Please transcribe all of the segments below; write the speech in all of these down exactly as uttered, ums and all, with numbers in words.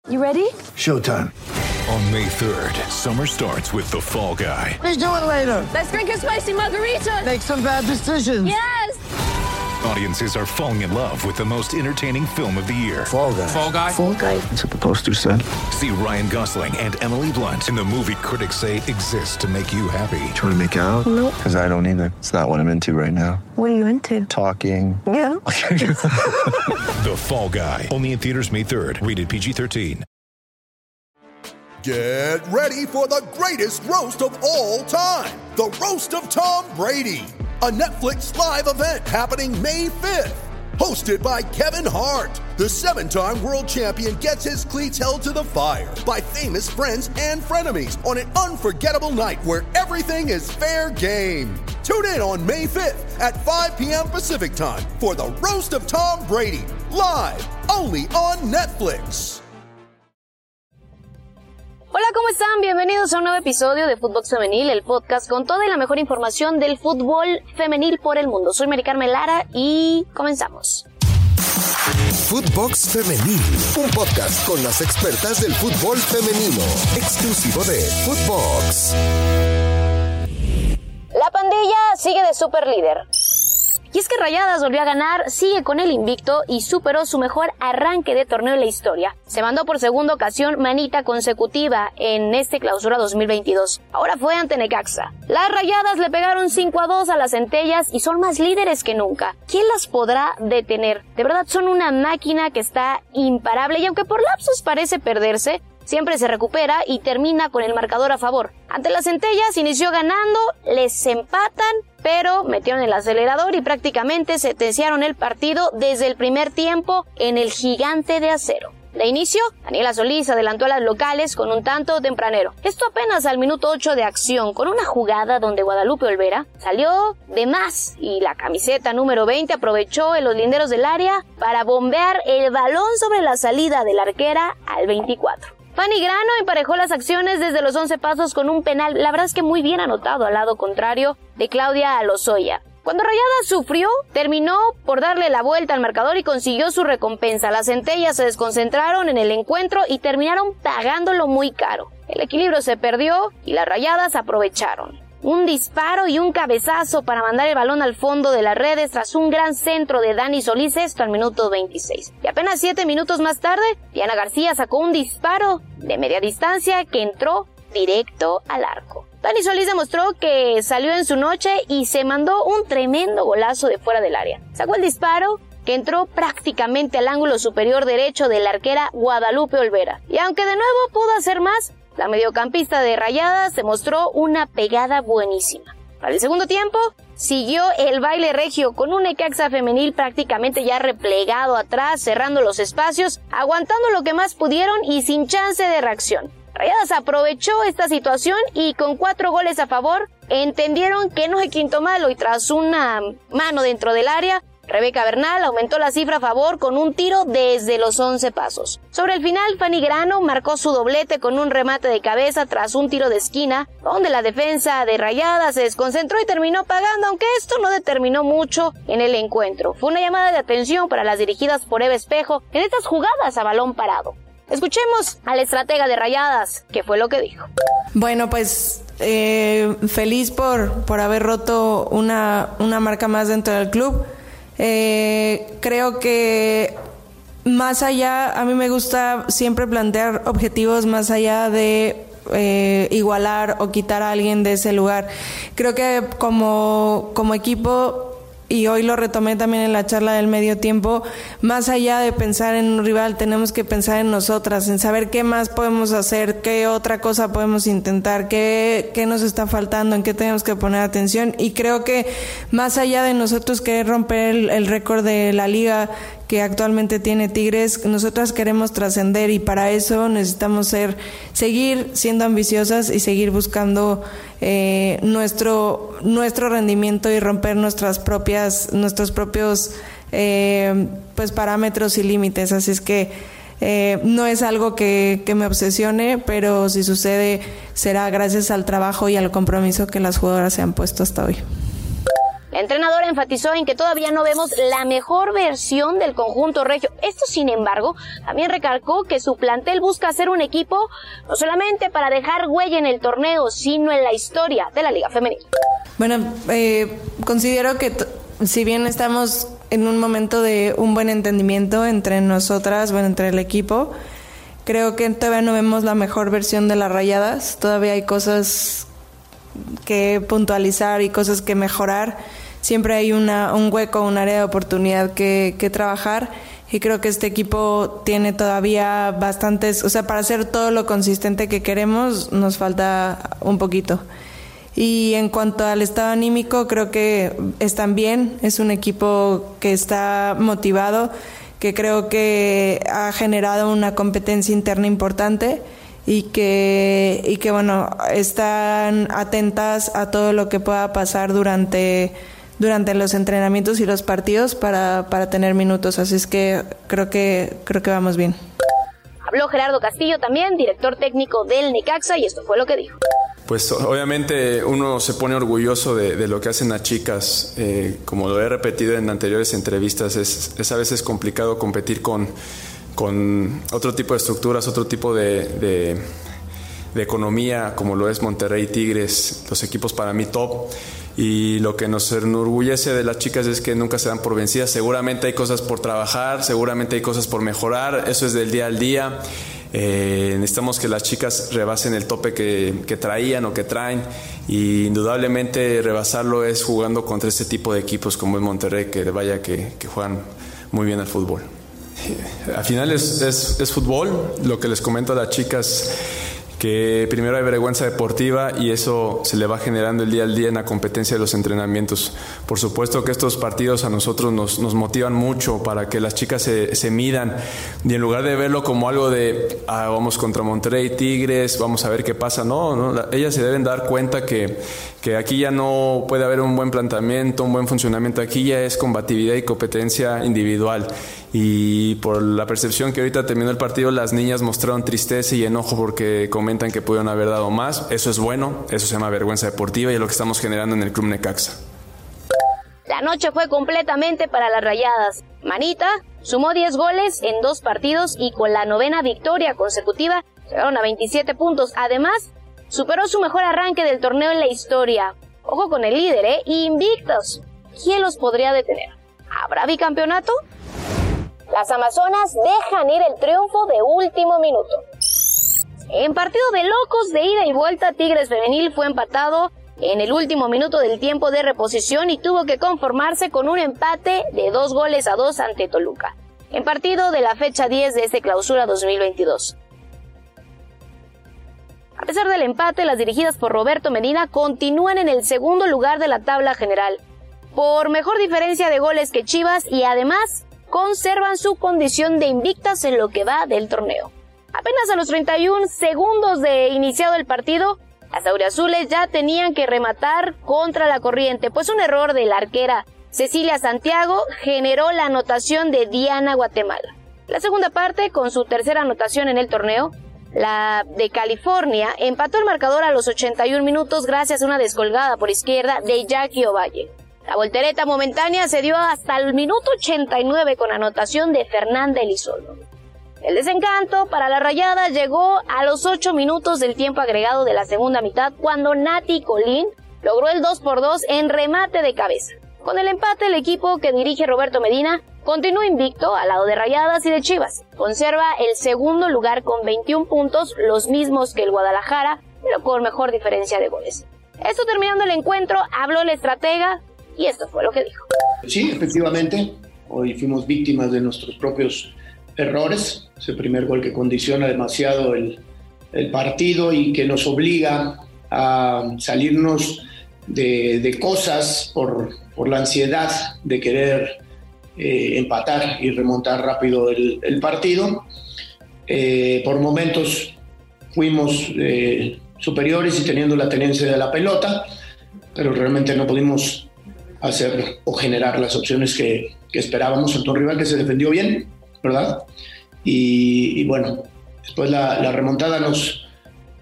You ready? Showtime. On May third, summer starts with The Fall Guy. Let's do it later. Let's drink a spicy margarita. Make some bad decisions. Yes! Audiences are falling in love with the most entertaining film of the year. Fall Guy. Fall Guy? Fall Guy. That's what the poster said. See Ryan Gosling and Emily Blunt in the movie critics say exists to make you happy. Trying to make it out? Nope. Because I don't either. It's not what I'm into right now. What are you into? Talking. Yeah. The Fall Guy. Only in theaters May third. Rated P G thirteen. Get ready for the greatest roast of all time. The Roast of Tom Brady. A Netflix live event happening May fifth. Hosted by Kevin Hart. The seven-time world champion gets his cleats held to the fire by famous friends and frenemies on an unforgettable night where everything is fair game. Tune in on May fifth at five p.m. Pacific time for the Roast of Tom Brady. Live only on Netflix. Hola, ¿cómo están? Bienvenidos a un nuevo episodio de Footbox Femenil, el podcast con toda y la mejor información del fútbol femenil por el mundo. Soy Mari Carmen Lara y comenzamos. Footbox Femenil, un podcast con las expertas del fútbol femenino, exclusivo de Footbox. La pandilla sigue de super líder. Y es que Rayadas volvió a ganar, sigue con el invicto y superó su mejor arranque de torneo en la historia. Se mandó por segunda ocasión manita consecutiva en este clausura dos mil veintidós. Ahora fue ante Necaxa. Las Rayadas le pegaron cinco a dos a las Centellas y son más líderes que nunca. ¿Quién las podrá detener? De verdad son una máquina que está imparable y aunque por lapsos parece perderse, siempre se recupera y termina con el marcador a favor. Ante las Centellas inició ganando, les empatan, pero metieron el acelerador y prácticamente sentenciaron el partido desde el primer tiempo en el Gigante de Acero. De inicio, Daniela Solís adelantó a las locales con un tanto tempranero. Esto apenas al minuto ocho de acción, con una jugada donde Guadalupe Olvera salió de más y la camiseta número veinte aprovechó en los linderos del área para bombear el balón sobre la salida de la arquera al veinticuatro. Fanny Grano emparejó las acciones desde los once pasos con un penal, la verdad es que muy bien anotado al lado contrario de Claudia Lozoya. Cuando Rayadas sufrió, terminó por darle la vuelta al marcador y consiguió su recompensa. Las Centellas se desconcentraron en el encuentro y terminaron pagándolo muy caro. El equilibrio se perdió y las Rayadas aprovecharon. Un disparo y un cabezazo para mandar el balón al fondo de las redes tras un gran centro de Dani Solís, esto al minuto veintiséis. Y apenas siete minutos más tarde, Diana García sacó un disparo de media distancia que entró directo al arco. Dani Solís demostró que salió en su noche y se mandó un tremendo golazo de fuera del área. Sacó el disparo que entró prácticamente al ángulo superior derecho de la arquera Guadalupe Olvera. Y aunque de nuevo pudo hacer más, la mediocampista de Rayadas demostró una pegada buenísima. Para el segundo tiempo, siguió el baile regio con un Necaxa femenil prácticamente ya replegado atrás, cerrando los espacios, aguantando lo que más pudieron y sin chance de reacción. Rayadas aprovechó esta situación y con cuatro goles a favor, entendieron que no hay quinto malo y tras una mano dentro del área, Rebeca Bernal aumentó la cifra a favor con un tiro desde los once pasos. Sobre el final, Fanny Grano marcó su doblete con un remate de cabeza tras un tiro de esquina, donde la defensa de Rayadas se desconcentró y terminó pagando, aunque esto no determinó mucho en el encuentro. Fue una llamada de atención para las dirigidas por Eva Espejo en estas jugadas a balón parado. Escuchemos al estratega de Rayadas, que fue lo que dijo. Bueno, pues eh, feliz por, por haber roto una, una marca más dentro del club. Eh, creo que más allá, a mí me gusta siempre plantear objetivos más allá de eh, igualar o quitar a alguien de ese lugar. Creo que como, como equipo, y hoy lo retomé también en la charla del medio tiempo, más allá de pensar en un rival, tenemos que pensar en nosotras, en saber qué más podemos hacer, qué otra cosa podemos intentar, qué, qué nos está faltando, en qué tenemos que poner atención. Y creo que más allá de nosotros querer romper el, el récord de la liga que actualmente tiene Tigres, nosotras queremos trascender y para eso necesitamos ser, seguir siendo ambiciosas y seguir buscando eh, nuestro nuestro rendimiento y romper nuestras propias nuestros propios eh, pues parámetros y límites. Así es que eh, no es algo que, que me obsesione, pero si sucede será gracias al trabajo y al compromiso que las jugadoras se han puesto hasta hoy. La entrenadora enfatizó en que todavía no vemos la mejor versión del conjunto regio. Esto, sin embargo, también recalcó que su plantel busca ser un equipo no solamente para dejar huella en el torneo, sino en la historia de la Liga Femenil. Bueno, eh, considero que t- si bien estamos en un momento de un buen entendimiento entre nosotras, bueno, entre el equipo, creo que todavía no vemos la mejor versión de las Rayadas. Todavía hay cosas que puntualizar y cosas que mejorar. Siempre hay una, un hueco, un área de oportunidad que, que trabajar, y creo que este equipo tiene todavía bastantes, o sea, para hacer todo lo consistente que queremos nos falta un poquito. Y en cuanto al estado anímico, creo que están bien, es un equipo que está motivado, que creo que ha generado una competencia interna importante y que, y que bueno, están atentas a todo lo que pueda pasar durante, durante los entrenamientos y los partidos para, para tener minutos, así es que creo que, creo que vamos bien. Habló Gerardo Castillo también, director técnico del Necaxa, y esto fue lo que dijo. Pues obviamente uno se pone orgulloso de, de lo que hacen las chicas, eh, como lo he repetido en anteriores entrevistas, es, es a veces complicado competir con, con otro tipo de estructuras, otro tipo de, de, de economía, como lo es Monterrey, Tigres, los equipos para mí top. Y lo que nos enorgullece de las chicas es que nunca se dan por vencidas. Seguramente hay cosas por trabajar, seguramente hay cosas por mejorar, eso es del día al día. Eh, necesitamos que las chicas rebasen el tope que, que traían o que traen, y indudablemente rebasarlo es jugando contra este tipo de equipos como es Monterrey, que vaya que, que juegan muy bien al fútbol. Eh, al final es, es, es fútbol, lo que les comento a las chicas, que primero hay vergüenza deportiva y eso se le va generando el día al día en la competencia de los entrenamientos. Por supuesto que estos partidos a nosotros nos, nos motivan mucho para que las chicas se, se midan, y en lugar de verlo como algo de ah, vamos contra Monterrey, Tigres, vamos a ver qué pasa, no, no la, ellas se deben dar cuenta que, que aquí ya no puede haber un buen planteamiento, un buen funcionamiento, aquí ya es combatividad y competencia individual. Y por la percepción que ahorita terminó el partido, las niñas mostraron tristeza y enojo porque comentan que pudieron haber dado más. Eso es bueno, eso se llama vergüenza deportiva y es lo que estamos generando en el Club Necaxa. La noche fue completamente para las Rayadas. Manita sumó diez goles en dos partidos y con la novena victoria consecutiva llegaron a veintisiete puntos. Además, superó su mejor arranque del torneo en la historia. Ojo con el líder, ¿eh? Invictos. ¿Quién los podría detener? ¿Habrá bicampeonato? Las amazonas dejan ir el triunfo de último minuto. En partido de locos de ida y vuelta, Tigres Femenil fue empatado en el último minuto del tiempo de reposición y tuvo que conformarse con un empate de dos goles a dos ante Toluca, en partido de la fecha diez de este clausura dos mil veintidós. A pesar del empate, las dirigidas por Roberto Medina continúan en el segundo lugar de la tabla general, por mejor diferencia de goles que Chivas, y además conservan su condición de invictas en lo que va del torneo. Apenas a los treinta y un segundos de iniciado el partido, las auriazules ya tenían que rematar contra la corriente, pues un error de la arquera Cecilia Santiago generó la anotación de Diana Guatemala. La segunda parte, con su tercera anotación en el torneo, la de California empató el marcador a los ochenta y un minutos gracias a una descolgada por izquierda de Jackie Ovalle. La voltereta momentánea se dio hasta el minuto ochenta y nueve con anotación de Fernanda Elizondo. El desencanto para las Rayadas llegó a los ocho minutos del tiempo agregado de la segunda mitad, cuando Nati Colín logró el dos por dos en remate de cabeza. Con el empate, el equipo que dirige Roberto Medina continúa invicto al lado de Rayadas y de Chivas. Conserva el segundo lugar con veintiún puntos, los mismos que el Guadalajara, pero con mejor diferencia de goles. Esto terminando el encuentro, habló el estratega y esto fue lo que dijo. Sí, efectivamente, hoy fuimos víctimas de nuestros propios errores. Ese primer gol que condiciona demasiado el, el partido y que nos obliga a salirnos de, de cosas por, por la ansiedad de querer eh, empatar y remontar rápido el, el partido. Eh, por momentos fuimos eh, superiores y teniendo la tenencia de la pelota, pero realmente no pudimos hacer o generar las opciones que, que esperábamos ante un rival que se defendió bien, ¿verdad? Y, y bueno, después la, la remontada nos,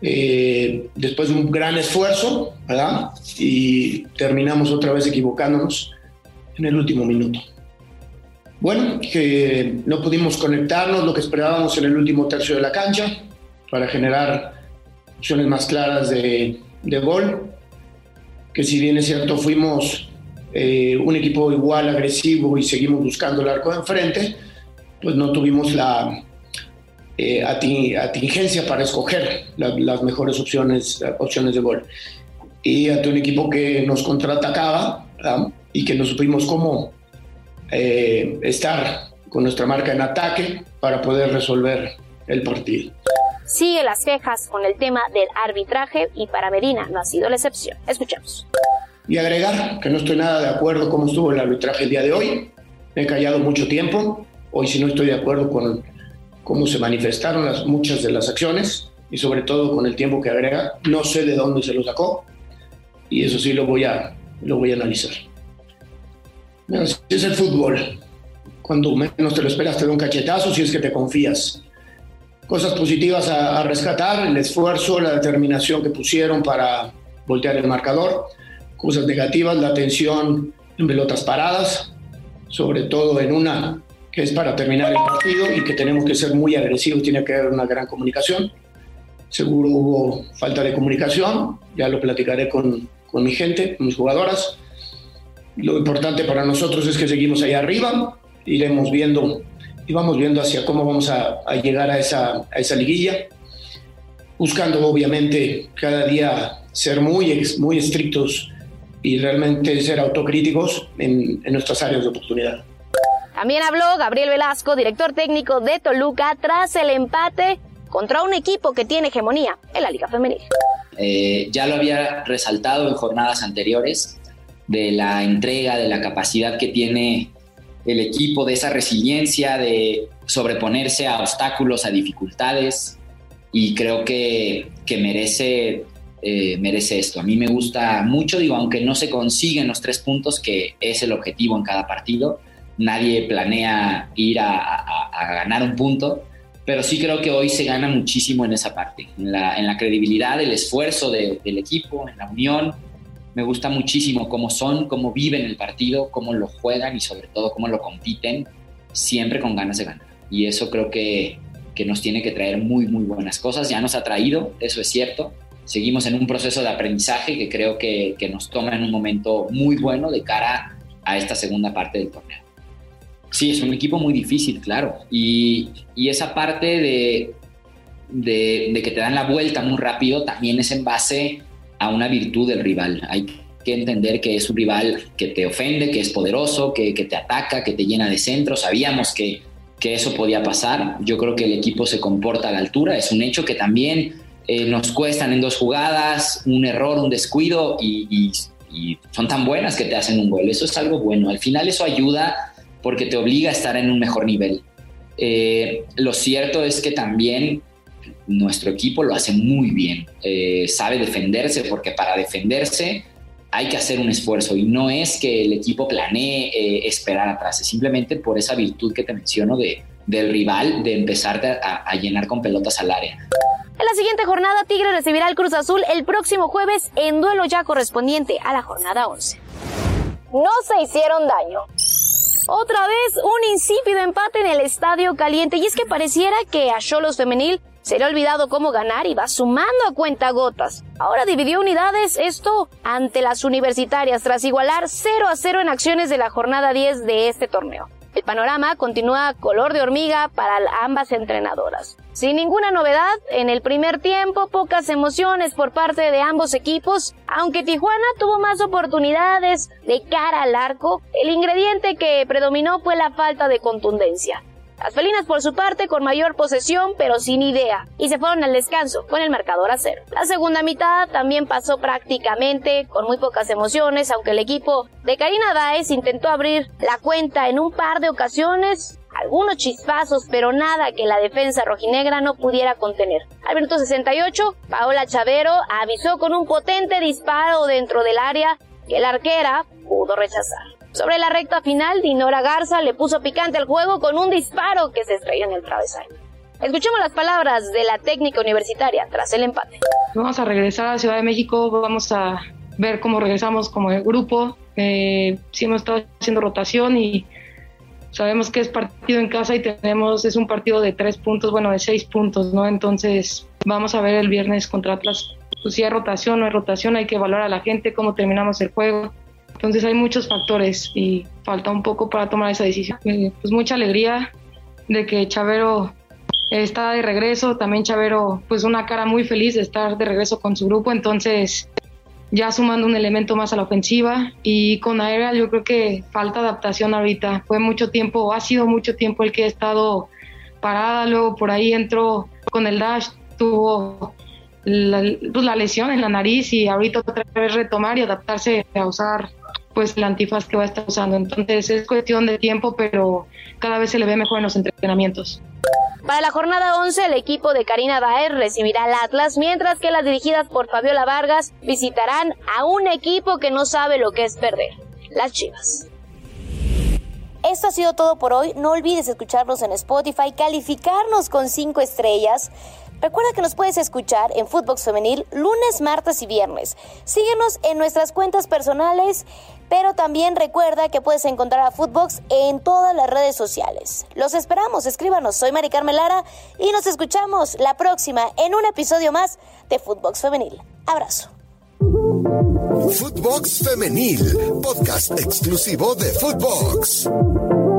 eh, después de un gran esfuerzo, ¿verdad? Y terminamos otra vez equivocándonos en el último minuto. Bueno, que no pudimos conectarnos lo que esperábamos en el último tercio de la cancha para generar opciones más claras de, de gol, que si bien es cierto fuimos eh, un equipo igual, agresivo y seguimos buscando el arco de enfrente, pues no tuvimos la eh, atingencia para escoger la, las mejores opciones, opciones de gol. Y ante un equipo que nos contraatacaba, ¿verdad? Y que no supimos cómo eh, estar con nuestra marca en ataque para poder resolver el partido. Sigue las quejas con el tema del arbitraje y para Medina no ha sido la excepción. Escuchemos. Y agregar que no estoy nada de acuerdo cómo estuvo el arbitraje el día de hoy. Me he callado mucho tiempo. Hoy sí no estoy de acuerdo con cómo se manifestaron las, muchas de las acciones y sobre todo con el tiempo que agrega. No sé de dónde se lo sacó y eso sí lo voy a, lo voy a analizar. Así es el fútbol. Cuando menos te lo esperas te da un cachetazo si es que te confías. Cosas positivas a, a rescatar, el esfuerzo, la determinación que pusieron para voltear el marcador. Cosas negativas, la atención en pelotas paradas, sobre todo en una que es para terminar el partido y que tenemos que ser muy agresivos, tiene que haber una gran comunicación. Seguro hubo falta de comunicación, ya lo platicaré con, con mi gente, con mis jugadoras. Lo importante para nosotros es que seguimos ahí arriba, iremos viendo y vamos viendo hacia cómo vamos a, a llegar a esa, a esa liguilla, buscando obviamente cada día ser muy, muy estrictos y realmente ser autocríticos en, en nuestras áreas de oportunidad. También habló Gabriel Velasco, director técnico de Toluca, tras el empate contra un equipo que tiene hegemonía en la Liga Femenil. Eh, ya lo había resaltado en jornadas anteriores, de la entrega, de la capacidad que tiene el equipo, de esa resiliencia, de sobreponerse a obstáculos, a dificultades, y creo que, que merece, eh, merece esto. A mí me gusta mucho, digo, aunque no se consiguen los tres puntos, que es el objetivo en cada partido, nadie planea ir a, a, a ganar un punto, pero sí creo que hoy se gana muchísimo en esa parte, en la, en la credibilidad, el esfuerzo de, del equipo, en la unión. Me gusta muchísimo cómo son, cómo viven el partido, cómo lo juegan y sobre todo cómo lo compiten, siempre con ganas de ganar. Y eso creo que, que nos tiene que traer muy, muy buenas cosas. Ya nos ha traído, eso es cierto. Seguimos en un proceso de aprendizaje que creo que, que nos toma en un momento muy bueno de cara a esta segunda parte del torneo. Sí, es un equipo muy difícil, claro. Y, y esa parte de, de, de que te dan la vuelta muy rápido también es en base a una virtud del rival. Hay que entender que es un rival que te ofende, que es poderoso, que, que te ataca, que te llena de centros. Sabíamos que, que eso podía pasar. Yo creo que el equipo se comporta a la altura. Es un hecho que también eh, nos cuestan en dos jugadas, un error, un descuido y, y, y son tan buenas que te hacen un gol. Eso es algo bueno. Al final eso ayuda porque te obliga a estar en un mejor nivel. Eh, lo cierto es que también nuestro equipo lo hace muy bien, eh, sabe defenderse, porque para defenderse hay que hacer un esfuerzo y no es que el equipo planee eh, esperar atrás, es simplemente por esa virtud que te menciono de, del rival, de empezar a, a llenar con pelotas al área. En la siguiente jornada, Tigre recibirá al Cruz Azul el próximo jueves en duelo ya correspondiente a la jornada once. No se hicieron daño. Otra vez un insípido empate en el Estadio Caliente, y es que pareciera que a Xolos Femenil se le ha olvidado cómo ganar y va sumando a cuentagotas. Ahora dividió unidades, esto ante las universitarias, tras igualar cero a cero en acciones de la jornada diez de este torneo. El panorama continúa color de hormiga para ambas entrenadoras. Sin ninguna novedad, en el primer tiempo, pocas emociones por parte de ambos equipos, aunque Tijuana tuvo más oportunidades de cara al arco, el ingrediente que predominó fue la falta de contundencia. Las felinas por su parte con mayor posesión pero sin idea y se fueron al descanso con el marcador a cero. La segunda mitad también pasó prácticamente con muy pocas emociones, aunque el equipo de Karina Daes intentó abrir la cuenta en un par de ocasiones, algunos chispazos pero nada que la defensa rojinegra no pudiera contener. Al minuto sesenta y ocho, Paola Chavero avisó con un potente disparo dentro del área que la arquera pudo rechazar. Sobre la recta final, Dinora Garza le puso picante al juego con un disparo que se estrelló en el travesaño. Escuchemos las palabras de la técnica universitaria tras el empate. Vamos a regresar a la Ciudad de México, vamos a ver cómo regresamos como grupo. Eh, sí hemos estado haciendo rotación y sabemos que es partido en casa y tenemos es un partido de tres puntos, bueno, de seis puntos, ¿no? Entonces vamos a ver el viernes contra Atlas. Pues si hay rotación o no hay rotación, hay que evaluar a la gente, cómo terminamos el juego. Entonces hay muchos factores y falta un poco para tomar esa decisión. Eh, pues mucha alegría de que Chavero está de regreso, también Chavero pues una cara muy feliz de estar de regreso con su grupo, entonces ya sumando un elemento más a la ofensiva. Y con Aerial yo creo que falta adaptación ahorita, fue mucho tiempo, ha sido mucho tiempo el que he estado parada, luego por ahí entró con el dash, tuvo la, pues, la lesión en la nariz y ahorita otra vez retomar y adaptarse a usar pues el antifaz que va a estar usando, entonces es cuestión de tiempo, pero cada vez se le ve mejor en los entrenamientos. Para la jornada once, el equipo de Karina Baer recibirá al Atlas, mientras que las dirigidas por Fabiola Vargas visitarán a un equipo que no sabe lo que es perder, las Chivas. Esto ha sido todo por hoy. No olvides escucharnos en Spotify, calificarnos con cinco estrellas. Recuerda que nos puedes escuchar en Footbox Femenil lunes, martes y viernes. Síguenos en nuestras cuentas personales, pero también recuerda que puedes encontrar a Footbox en todas las redes sociales. Los esperamos, escríbanos. Soy Mari Carmen Lara y nos escuchamos la próxima en un episodio más de Footbox Femenil. Abrazo. Footbox Femenil, podcast exclusivo de Footbox.